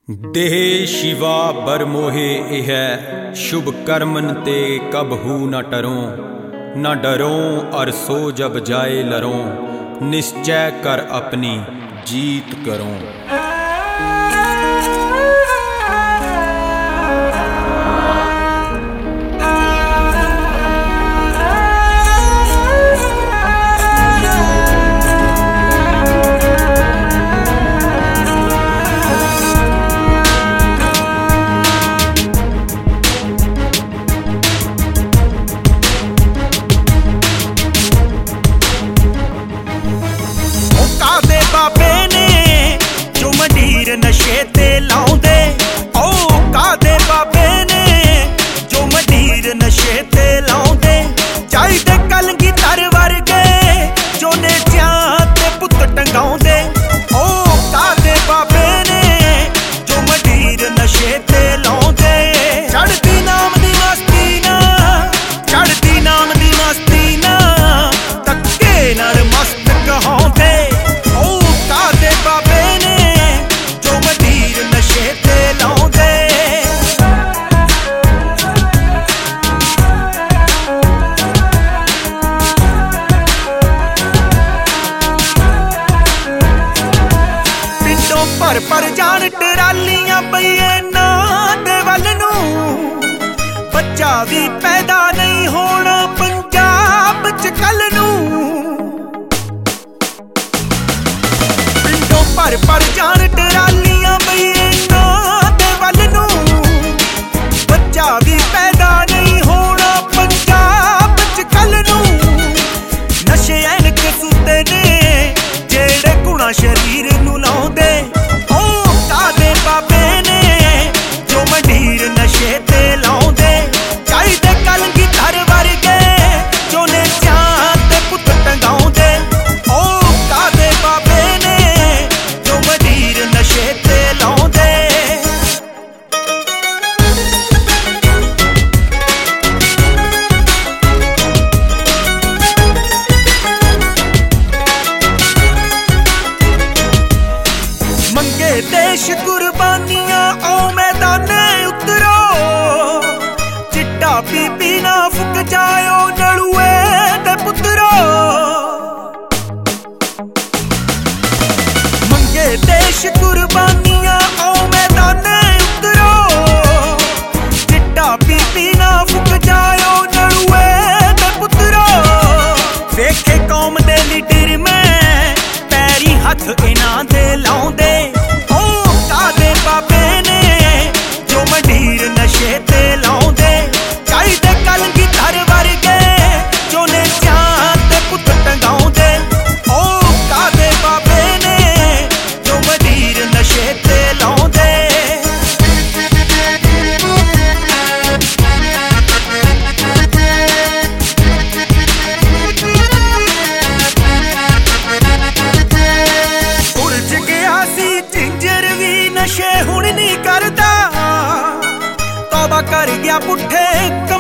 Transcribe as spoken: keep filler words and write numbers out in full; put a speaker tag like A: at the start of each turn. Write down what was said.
A: देह शिवा बर मोहे इह शुभ कर्मन ते कबहू न टरों न डरों और सो जब जाए लरों निश्चय कर अपनी जीत करों।
B: नशे ते लाउंदे ओ कादे बाबे ने जो मंडीर नशे ते लाउंदे चाहिदे कलगी तर वर्गे जो ने ते पुत टंगाउंदे ओ कादे बाबे ने जो मंडीर नशे ते लाउंदे चढ़दी नाम दी मस्ती ना चढ़दी नाम दी मस्ती ना तक्के नर मस्त कहाउंदे ओ कादे बाबे ने नशे ते लाउंदे। पिंडों भर भर जान टरालियां पईए ना दे वल नूं बच्चा भी पैदा नहीं होना पंजाब च कल नूं पिंडों भर भर जान टरालियां पईए भी पैदा नहीं होना पंजाब च कल नूं नशे ऐनक सुते ने जेड़े गुणा शरीर नूं लाउंदे ओ कादे बाबे ने जो मंडीर नशे ते लाउंदे चाहिदे कलगी धर वर्गे जो ने ते पुत टंगाउंदे ओ कादे बाबे ने जो मंडीर नशे ते लाउंदे। देश कुर्बानियां ओ मैदाने उतरो चिट्टा पीपी ना फुक जायो नलुए ते पुत्रो मंगे देश कुर्बानियां ओ मैदाने उतरो चिट्टा पीपी ना फुक जायो नलुए ते पुत्रो देखे कौम दे लीडर में पैरी हथ इना दे लाउंदे बाबे ने जो मंडीर नशे ते लाउंदे चाहिदे कलगी धर वर्गे जो ने ते पुत टंगाउंदे ओ कादे बाबे ने जो मंडीर नशे ते लाउंदे। उलझ गया सी जिंजर भी नशे हुण नहीं करदा तौबा कर गया पुठे